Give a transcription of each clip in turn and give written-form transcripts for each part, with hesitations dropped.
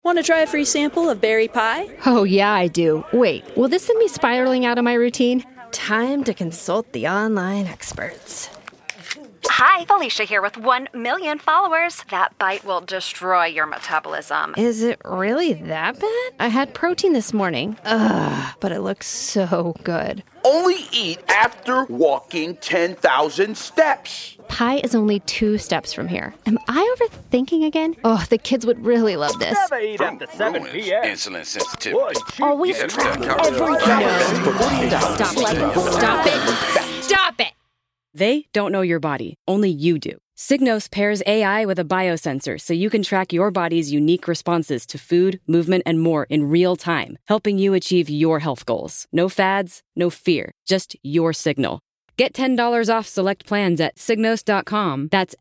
Want to try a free sample of berry pie? Oh, yeah, I do. Wait, will this send me spiraling out of my routine? Time to consult the online experts. Hi, Felicia here with 1 million followers. That bite will destroy your metabolism. Is it really that bad? I had protein this morning. Ugh, but it looks so good. Only eat after walking 10,000 steps. Pie is only 2 steps from here. Am I overthinking again? Oh, the kids would really love this. Never eat after 7 p.m. Insulin sensitivity. Always track everything. Stop it. They don't know your body. Only you do. Signos pairs AI with a biosensor so you can track your body's unique responses to food, movement, and more in real time, helping you achieve your health goals. No fads, no fear, just your signal. Get $10 off select plans at Signos.com. That's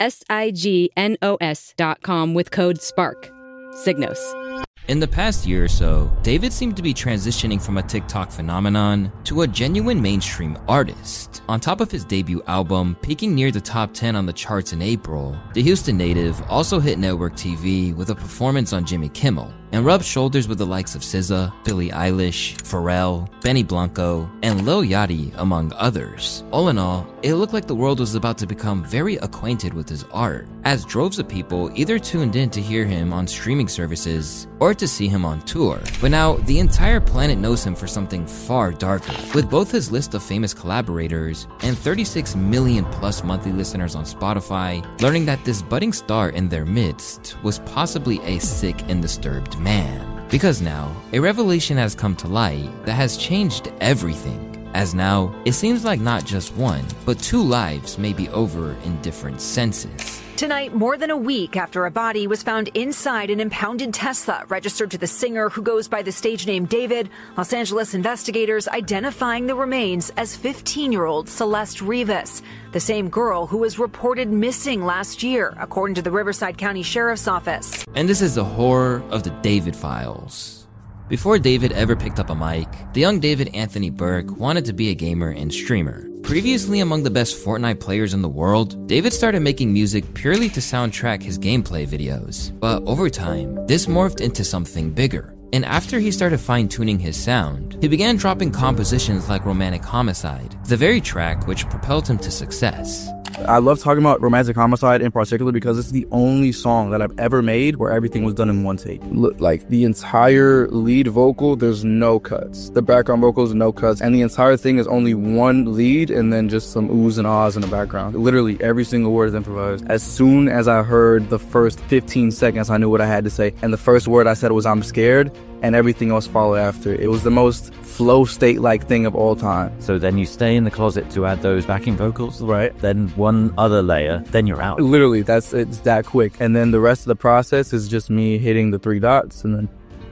Signos.com with code SPARK. Signos. In the past year or so, David seemed to be transitioning from a TikTok phenomenon to a genuine mainstream artist. On top of his debut album, peaking near the top 10 on the charts in April, the Houston native also hit network TV with a performance on Jimmy Kimmel and rubbed shoulders with the likes of SZA, Billie Eilish, Pharrell, Benny Blanco, and Lil Yachty, among others. All in all, it looked like the world was about to become very acquainted with his art, as droves of people either tuned in to hear him on streaming services or to see him on tour. But now, the entire planet knows him for something far darker, with both his list of famous collaborators and 36 million plus monthly listeners on Spotify learning that this budding star in their midst was possibly a sick and disturbed man. Because now, a revelation has come to light that has changed everything. As now, it seems like not just one, but 2 lives may be over in different senses. Tonight, more than a week after a body was found inside an impounded Tesla registered to the singer who goes by the stage name David, Los Angeles investigators identifying the remains as 15-year-old Celeste Rivas, the same girl who was reported missing last year, according to the Riverside County Sheriff's Office. And this is the horror of the David Files. Before David ever picked up a mic, the young David Anthony Burke wanted to be a gamer and streamer. Previously among the best Fortnite players in the world, David started making music purely to soundtrack his gameplay videos. But over time, this morphed into something bigger. And after he started fine-tuning his sound, he began dropping compositions like Romantic Homicide, the very track which propelled him to success. I love talking about Romantic Homicide in particular because it's the only song that I've ever made where everything was done in one take. Look, like the entire lead vocal, there's no cuts. The background vocals, no cuts. And the entire thing is only one lead and then just some oohs and ahs in the background. Literally every single word is improvised. As soon as I heard the first 15 seconds, I knew what I had to say. And the first word I said was, "I'm scared," and everything else followed after. It was the most flow state-like thing of all time. So then you stay in the closet to add those backing vocals? Right. Then one other layer, then you're out. Literally, it's that quick. And then the rest of the process is just me hitting the 3 dots and then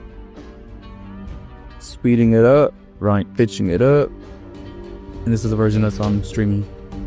speeding it up. Right. Pitching it up. And this is the version that's on streaming.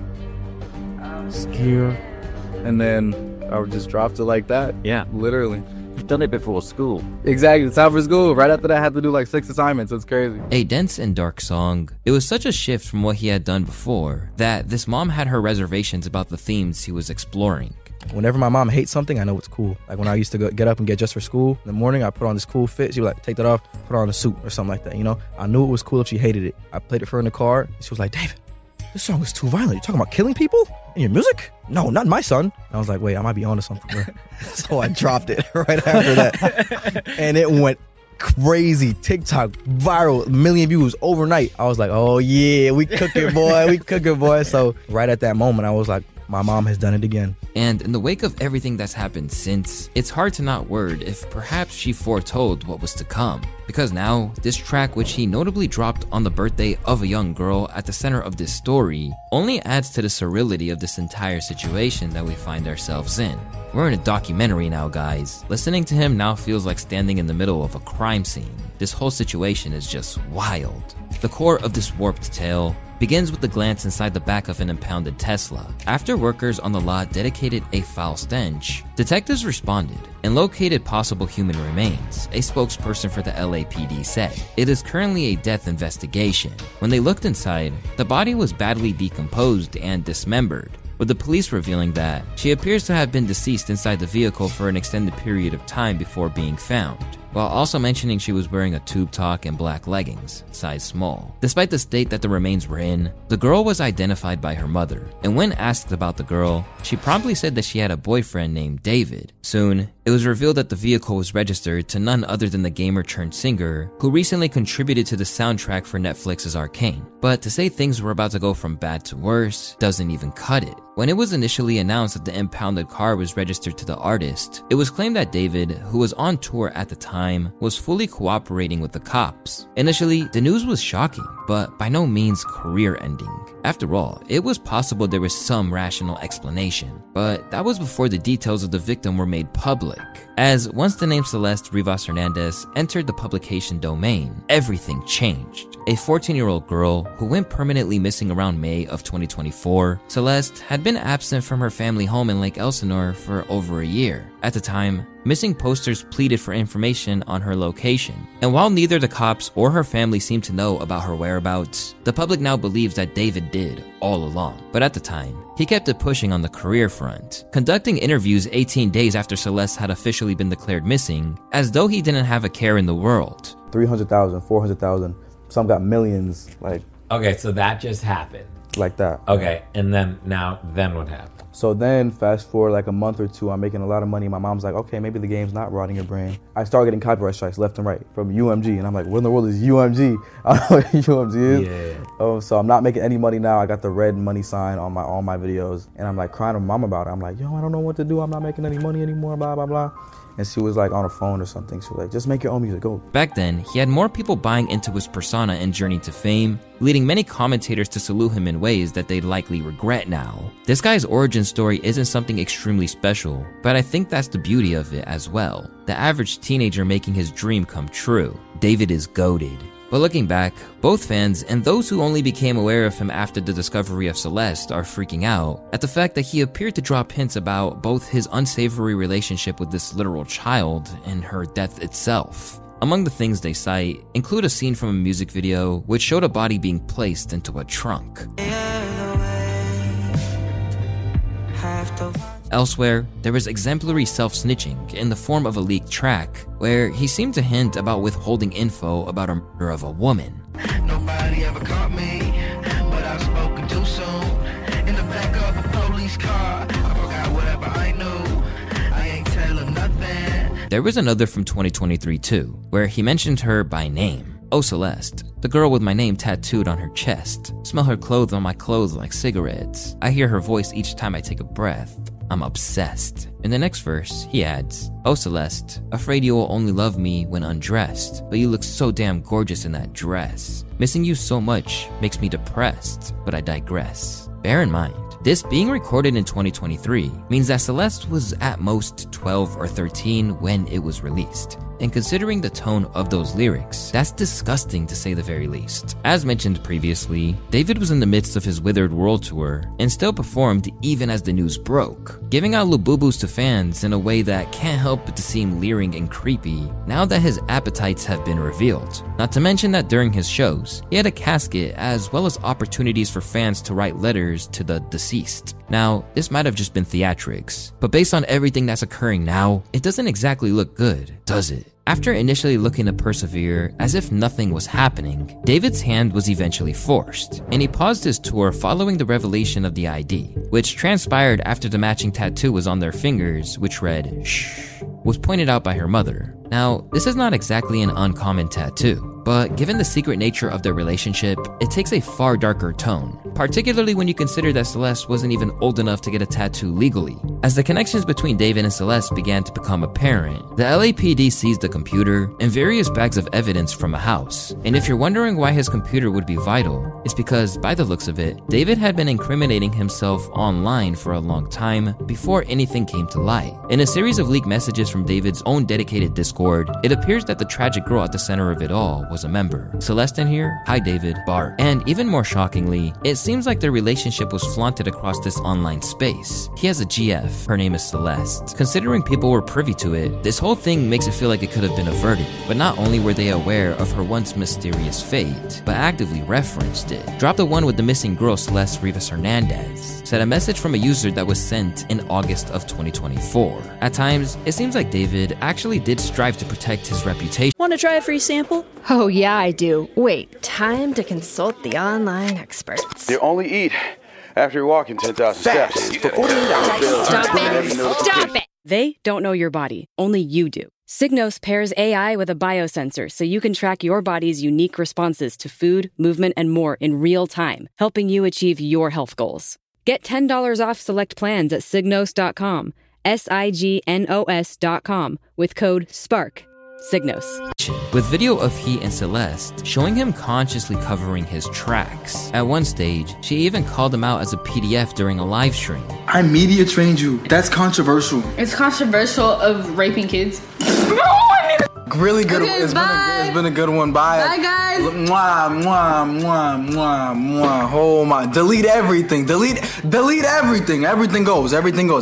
Secure. And then I just dropped it like that. Yeah. Literally. You've done it before school. Exactly. It's time for school. Right after that, I had to do like 6 assignments. It's crazy. A dense and dark song, it was such a shift from what he had done before that this mom had her reservations about the themes he was exploring. Whenever my mom hates something, I know it's cool. Like when I used to get up and get dressed for school in the morning, I put on this cool fit. She would like, take that off, put on a suit or something like that, you know? I knew it was cool if she hated it. I played it for her in the car. She was like, "David, this song is too violent. You're talking about killing people in your music? No, not my son." And I was like, wait, I might be onto something, bro. So I dropped it right after that. And it went crazy. TikTok, viral, 1 million views overnight. I was like, oh yeah, we cooking, boy. We cooking, boy. So right at that moment, I was like, my mom has done it again. And in the wake of everything that's happened since, it's hard to not word if perhaps she foretold what was to come. Because now, this track, which he notably dropped on the birthday of a young girl at the center of this story, only adds to the surreality of this entire situation that we find ourselves in. We're in a documentary now, guys. Listening to him now feels like standing in the middle of a crime scene. This whole situation is just wild. The core of this warped tale begins with a glance inside the back of an impounded Tesla. After workers on the lot dedicated a foul stench, detectives responded and located possible human remains, a spokesperson for the LAPD said. It is currently a death investigation. When they looked inside, the body was badly decomposed and dismembered, with the police revealing that she appears to have been deceased inside the vehicle for an extended period of time before being found. while also mentioning she was wearing a tube top and black leggings, size small. Despite the state that the remains were in, the girl was identified by her mother, and when asked about the girl, she promptly said that she had a boyfriend named David. Soon, it was revealed that the vehicle was registered to none other than the gamer-turned-singer who recently contributed to the soundtrack for Netflix's Arcane. But to say things were about to go from bad to worse doesn't even cut it. When it was initially announced that the impounded car was registered to the artist, it was claimed that David, who was on tour at the time, was fully cooperating with the cops. Initially, the news was shocking, but by no means career-ending. After all, it was possible there was some rational explanation, but that was before the details of the victim were made public. As once the name Celeste Rivas Hernandez entered the publication domain, everything changed. A 14-year-old girl who went permanently missing around May of 2024, Celeste had been absent from her family home in Lake Elsinore for over a year. At the time, missing posters pleaded for information on her location. And while neither the cops or her family seemed to know about her whereabouts, the public now believes that David did all along. But at the time, he kept it pushing on the career front, conducting interviews 18 days after Celeste had officially been declared missing, as though he didn't have a care in the world. 300,000, 400,000, some got millions, like. Okay, so that just happened. Like that. Okay, and then what happened? So then fast forward like a month or two, I'm making a lot of money. My mom's like, okay, maybe the game's not rotting your brain. I start getting copyright strikes left and right from UMG. And I'm like, what in the world is UMG? I don't know what UMG is. Yeah. So I'm not making any money now. I got the red money sign on all my videos. And I'm like crying to my mom about it. I'm like, yo, I don't know what to do. I'm not making any money anymore, blah, blah, blah. And she was like on a phone or something. She was like, just make your own music, go. Back then, he had more people buying into his persona and journey to fame, leading many commentators to salute him in ways that they'd likely regret now. This guy's origin story isn't something extremely special, but I think that's the beauty of it as well. The average teenager making his dream come true. David is goated. But looking back, both fans and those who only became aware of him after the discovery of Celeste are freaking out at the fact that he appeared to drop hints about both his unsavory relationship with this literal child and her death itself. Among the things they cite include a scene from a music video which showed a body being placed into a trunk. Elsewhere, there was exemplary self-snitching in the form of a leaked track, where he seemed to hint about withholding info about a murder of a woman. Nobody ever caught me, but I've spoken too soon. In the back of a police car, I forgot whatever I knew. I ain't telling nothing. There was another from 2023 too, where he mentioned her by name. Oh Celeste, the girl with my name tattooed on her chest. Smell her clothes on my clothes like cigarettes. I hear her voice each time I take a breath. I'm obsessed. In the next verse, he adds, Oh Celeste, afraid you will only love me when undressed, but you look so damn gorgeous in that dress. Missing you so much makes me depressed, but I digress. Bear in mind, this being recorded in 2023 means that Celeste was at most 12 or 13 when it was released. And considering the tone of those lyrics, that's disgusting to say the very least. As mentioned previously, David was in the midst of his Withered World Tour and still performed even as the news broke, giving out Lububus to fans in a way that can't help but to seem leering and creepy now that his appetites have been revealed. Not to mention that during his shows, he had a casket as well as opportunities for fans to write letters to the deceased. Now, this might have just been theatrics, but based on everything that's occurring now, it doesn't exactly look good, does it? After initially looking to persevere as if nothing was happening, David's hand was eventually forced, and he paused his tour following the revelation of the ID, which transpired after the matching tattoo was on their fingers, which read, "Shh," was pointed out by her mother. Now, this is not exactly an uncommon tattoo, but given the secret nature of their relationship, it takes a far darker tone, particularly when you consider that Celeste wasn't even old enough to get a tattoo legally. As the connections between David and Celeste began to become apparent, the LAPD seized a computer and various bags of evidence from a house. And if you're wondering why his computer would be vital, it's because, by the looks of it, David had been incriminating himself online for a long time before anything came to light. In a series of leaked messages from David's own dedicated Discord, it appears that the tragic girl at the center of it all was a member. Celeste in here, hi David, Bart. And even more shockingly, it seems seems like their relationship was flaunted across this online space. He has a GF, her name is Celeste. Considering people were privy to it, this whole thing makes it feel like it could have been averted. But not only were they aware of her once mysterious fate, but actively referenced it. Drop the one with the missing girl Celeste Rivas Hernandez. Said a message from a user that was sent in August of 2024. At times, it seems like David actually did strive to protect his reputation. Want to try a free sample? Oh, yeah, I do. Wait, time to consult the online experts. You only eat after you're walking 10,000 steps. For $14. Stop it! They don't know your body. Only you do. Signos pairs AI with a biosensor so you can track your body's unique responses to food, movement, and more in real time, helping you achieve your health goals. Get $10 off select plans at Signos.com, SIGNOS.com, with code SPARK. Signos. With video of he and Celeste showing him consciously covering his tracks. At one stage, she even called him out as a PDF during a live stream. I media trained you. That's controversial. It's controversial of raping kids. Really good. Okay, it's been a good one. Bye. Bye, guys. Mwah, mwah, mwah, mwah, mwah. Oh my. Delete everything. Delete everything. Everything goes.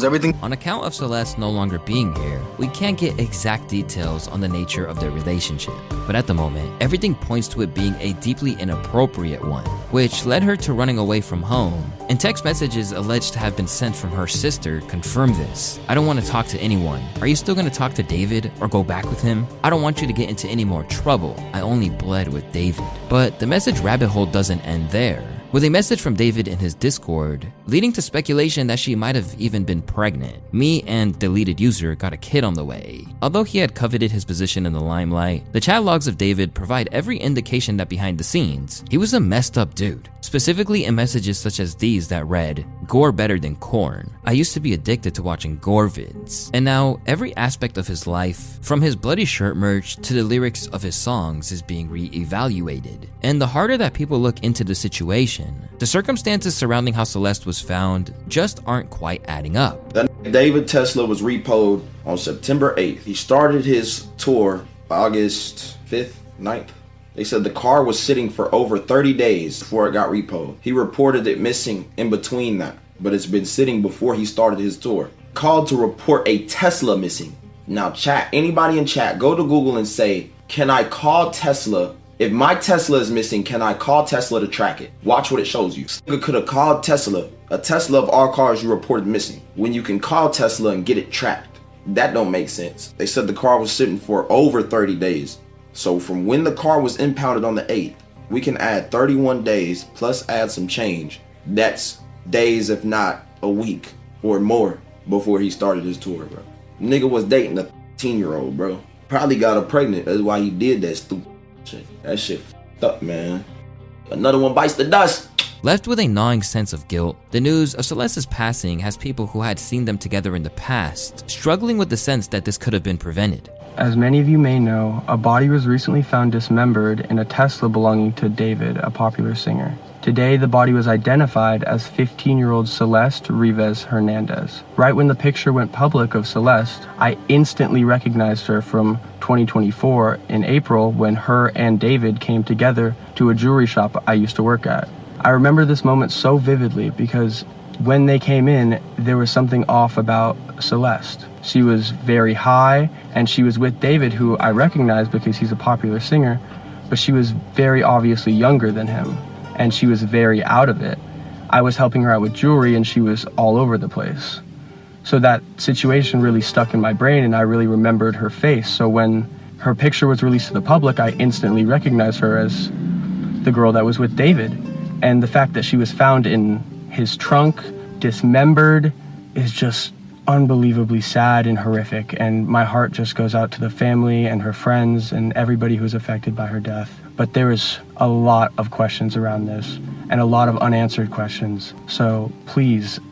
On account of Celeste no longer being here, we can't get exact details on the nature of their relationship. But at the moment, everything points to it being a deeply inappropriate one, which led her to running away from home. And text messages alleged to have been sent from her sister confirm this. I don't want to talk to anyone. Are you still going to talk to David or go back with him? I don't want you to get into any more trouble. I only bled with David. But the message rabbit hole doesn't end there, with a message from David in his Discord, leading to speculation that she might have even been pregnant. Me and deleted user got a kid on the way. Although he had coveted his position in the limelight, the chat logs of David provide every indication that behind the scenes, he was a messed up dude. Specifically in messages such as these that read, "Gore better than corn. I used to be addicted to watching gore vids." And now, every aspect of his life, from his bloody shirt merch to the lyrics of his songs, is being re-evaluated. And the harder that people look into the situation, the circumstances surrounding how Celeste was found just aren't quite adding up. David Tesla was repoed on September 8th. He started his tour August 5th, 9th. They said the car was sitting for over 30 days before it got repoed. He reported it missing in between that, but it's been sitting before he started his tour. Called to report a Tesla missing. Now chat, anybody in chat, go to Google and say, can I call Tesla? If my Tesla is missing, can I call Tesla to track it? Watch what it shows you. You could have called Tesla, a Tesla of all cars you reported missing, when you can call Tesla and get it tracked. That don't make sense. They said the car was sitting for over 30 days. So from when the car was impounded on the 8th, we can add 31 days plus add some change. That's days, if not a week or more, before he started his tour, bro. Nigga was dating a 13-year-old, bro. Probably got her pregnant. That's why he did that stupid shit. That shit f***ed up, man. Another one bites the dust. Left with a gnawing sense of guilt, the news of Celeste's passing has people who had seen them together in the past struggling with the sense that this could have been prevented. As many of you may know, a body was recently found dismembered in a Tesla belonging to David, a popular singer. Today, the body was identified as 15-year-old Celeste Rivas Hernandez. Right when the picture went public of Celeste, I instantly recognized her from 2024 in April when her and David came together to a jewelry shop I used to work at. I remember this moment so vividly because when they came in, there was something off about Celeste. She was very high, and she was with David, who I recognized because he's a popular singer, but she was very obviously younger than him, and she was very out of it. I was helping her out with jewelry, and she was all over the place. So that situation really stuck in my brain, and I really remembered her face. So when her picture was released to the public, I instantly recognized her as the girl that was with David. And the fact that she was found in his trunk, dismembered, is just unbelievably sad and horrific. And my heart just goes out to the family and her friends and everybody who was affected by her death. But there is a lot of questions around this and a lot of unanswered questions. So please,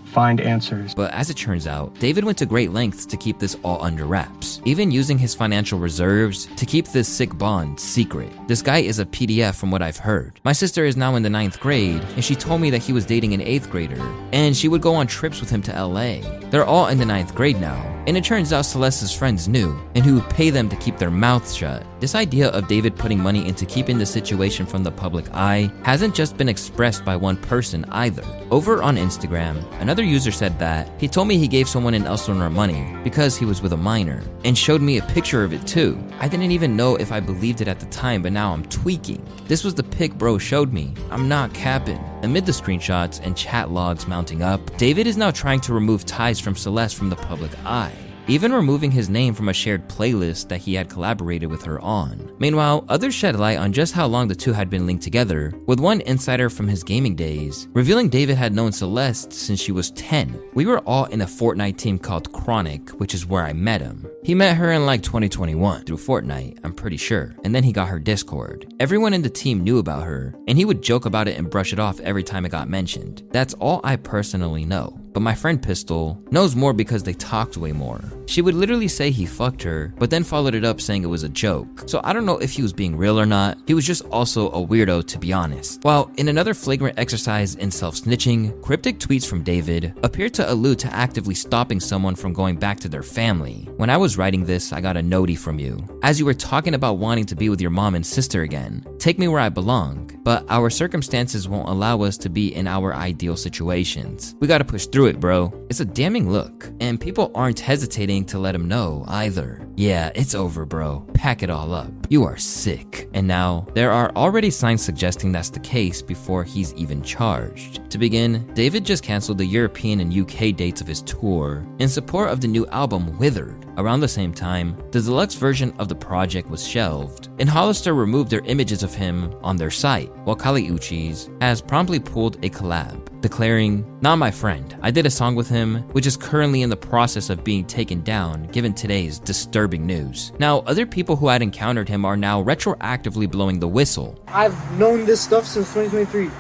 find answers. But as it turns out, David went to great lengths to keep this all under wraps, even using his financial reserves to keep this sick bond secret. This guy is a PDF from what I've heard. My sister is now in the 9th grade, and she told me that he was dating an 8th grader, and she would go on trips with him to LA. They're all in the 9th grade now, and it turns out Celeste's friends knew, and who would pay them to keep their mouths shut. This idea of David putting money into keeping the situation from the public eye hasn't just been expressed by one person either. Over on Instagram, another user said that he told me he gave someone in Elsinore money because he was with a minor, and showed me a picture of it too. I didn't even know if I believed it at the time, but now I'm tweaking. This was the pic bro showed me. I'm not capping. Amid the screenshots and chat logs mounting up, David is now trying to remove ties from Celeste from the public eye, even removing his name from a shared playlist that he had collaborated with her on. Meanwhile, others shed light on just how long the two had been linked together, with one insider from his gaming days revealing David had known Celeste since she was 10. We were all in a Fortnite team called Chronic, which is where I met him. He met her in like 2021 through Fortnite, I'm pretty sure, and then he got her Discord. Everyone in the team knew about her, and he would joke about it and brush it off every time it got mentioned. That's all I personally know. But my friend Pistol knows more because they talked way more. She would literally say he fucked her, but then followed it up saying it was a joke. So I don't know if he was being real or not. He was just also a weirdo, to be honest. While in another flagrant exercise in self-snitching, cryptic tweets from David appeared to allude to actively stopping someone from going back to their family. When I was writing this, I got a notie from you. As you were talking about wanting to be with your mom and sister again, take me where I belong. But our circumstances won't allow us to be in our ideal situations. We gotta push through it, bro. It's a damning look, and people aren't hesitating to let him know either. Yeah, it's over, bro. Pack it all up. You are sick. And now, there are already signs suggesting that's the case before he's even charged. To begin, David just canceled the European and UK dates of his tour in support of the new album Withered. Around the same time, the deluxe version of the project was shelved, and Hollister removed their images of him on their site, while Kali Uchis has promptly pulled a collab, declaring, "Not my friend. I did a song with him, which is currently in the process of being taken down given today's disturbing news." Now, other people who had encountered him are now retroactively blowing the whistle. I've known this stuff since 2023.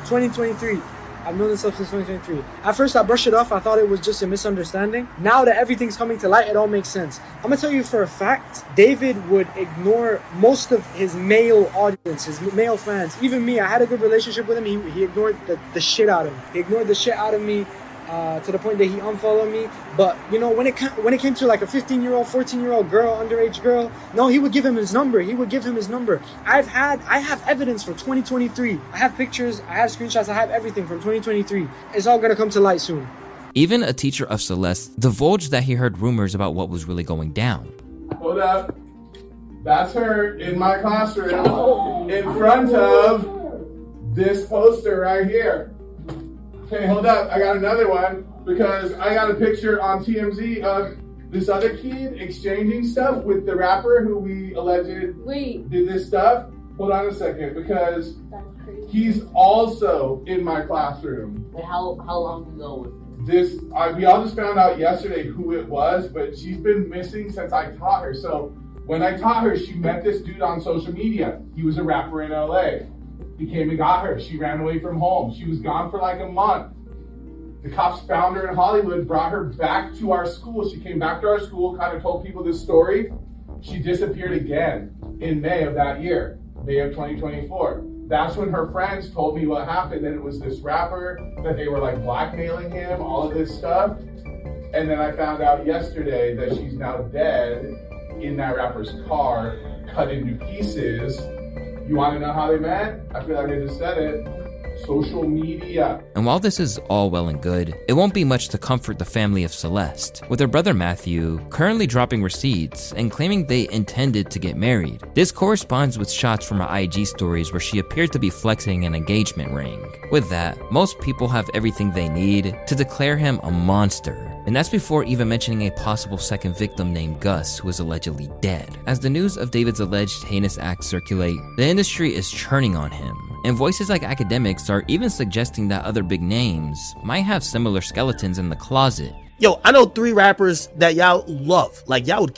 I've known this stuff since 2023. At first, I brushed it off. I thought it was just a misunderstanding. Now that everything's coming to light, it all makes sense. I'm gonna tell you for a fact, David would ignore most of his male audience, his male fans. Even me, I had a good relationship with him. He ignored the shit out of me. He ignored the shit out of me to the point that he unfollowed me. But, you know, when it came to like a 15-year-old, 14-year-old girl, underage girl, no, he would give him his number. I have evidence from 2023. I have pictures, I have screenshots, I have everything from 2023. It's all gonna come to light soon. Even a teacher of Celeste divulged that he heard rumors about what was really going down. Hold up. That's her in my classroom in front of this poster right here. Okay, hold up. I got another one because I got a picture on TMZ of this other kid exchanging stuff with the rapper who we alleged did this stuff. Hold on a second, because he's also in my classroom. Wait, how long ago was this? We all just found out yesterday who it was, but she's been missing since I taught her. So when I taught her, she met this dude on social media. He was a rapper in LA. He came and got her. She ran away from home. She was gone for like a month. The cops found her in Hollywood, brought her back to our school. She came back to our school, kind of told people this story. She disappeared again in May of that year, May of 2024. That's when her friends told me what happened, that it was this rapper, that they were like blackmailing him, all of this stuff. And then I found out yesterday that she's now dead in that rapper's car, cut into pieces. You want to know how they met? I feel like I just said it. Social media. And while this is all well and good, it won't be much to comfort the family of Celeste, with her brother Matthew currently dropping receipts and claiming they intended to get married. This corresponds with shots from her IG stories where she appeared to be flexing an engagement ring. With that, most people have everything they need to declare him a monster. And that's before even mentioning a possible second victim named Gus, who is allegedly dead. As the news of David's alleged heinous acts circulate, the industry is churning on him. And voices like academics are even suggesting that other big names might have similar skeletons in the closet. Yo, I know 3 rappers that y'all love. Like, y'all would kill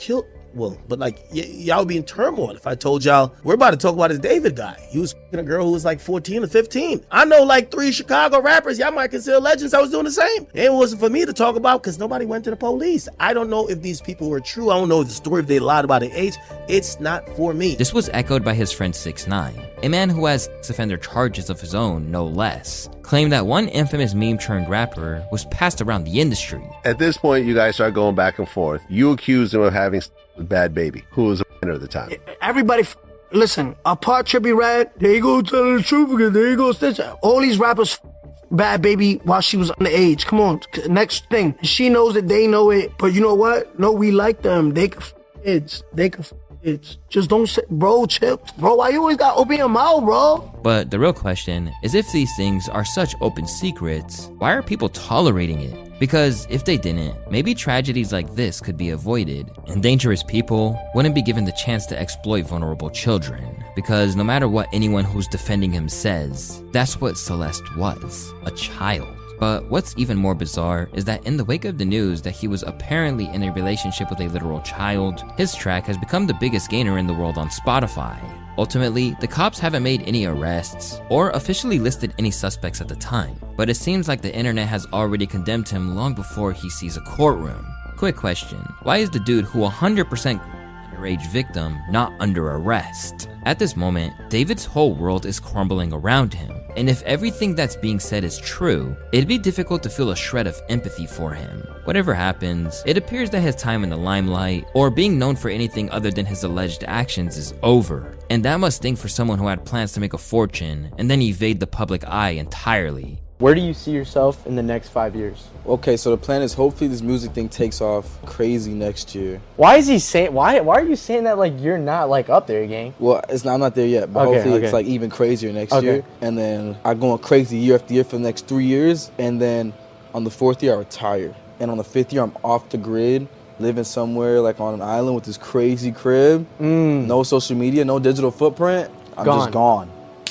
Well, but like, y'all would be in turmoil if I told y'all, we're about to talk about this David guy. He was f***ing a girl who was like 14 or 15. I know like 3 Chicago rappers, y'all might consider legends, I was doing the same. It wasn't for me to talk about because nobody went to the police. I don't know if these people were true. I don't know the story, if they lied about their age. It's not for me. This was echoed by his friend 6ix9ine, a man who has sex offender charges of his own, no less, claimed that one infamous meme-turned-rapper was passed around the industry. At this point, you guys start going back and forth. You accused him of having with Bad Baby, who was a minor at the time. Everybody, listen, apart Trippie Redd, there you go telling the truth again, there you go Stitch. All these rappers Bad Baby while she was underage. Come on, next thing. She knows it, they know it, but you know what? No, we like them. They can kids. They can kids. Just don't say, bro, chill. Bro, why you always gotta open your mouth, bro? But the real question is, if these things are such open secrets, why are people tolerating it? Because if they didn't, maybe tragedies like this could be avoided, and dangerous people wouldn't be given the chance to exploit vulnerable children. Because no matter what anyone who's defending him says, that's what Celeste was, a child. But what's even more bizarre is that in the wake of the news that he was apparently in a relationship with a literal child, his track has become the biggest gainer in the world on Spotify. Ultimately, the cops haven't made any arrests or officially listed any suspects at the time, but it seems like the internet has already condemned him long before he sees a courtroom. Quick question, why is the dude who 100% underage victim not under arrest? At this moment, David's whole world is crumbling around him, and if everything that's being said is true, it'd be difficult to feel a shred of empathy for him. Whatever happens, it appears that his time in the limelight, or being known for anything other than his alleged actions, is over. And that must sting for someone who had plans to make a fortune, and then evade the public eye entirely. Where do you see yourself in the next 5 years? Okay, so the plan is hopefully this music thing takes off crazy next year. Why is he saying? Why are you saying that like you're not like up there, gang? Well, I'm not there yet, but hopefully it's like even crazier next year. And then I'm going crazy year after year for the next 3 years, and then on the 4th year I retire, and on the 5th year I'm off the grid, living somewhere like on an island with this crazy crib, no social media, no digital footprint. I'm just gone.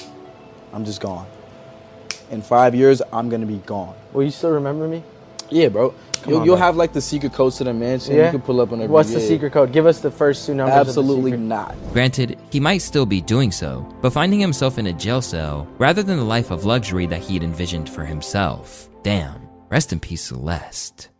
I'm just gone. In 5 years, I'm gonna be gone. Will you still remember me? Yeah, bro. You'll have like the secret codes to the mansion. Yeah? You can pull up on every What's the secret code? Give us the first 2 numbers. Absolutely of the not. Granted, he might still be doing so, but finding himself in a jail cell rather than the life of luxury that he'd envisioned for himself. Damn. Rest in peace, Celeste.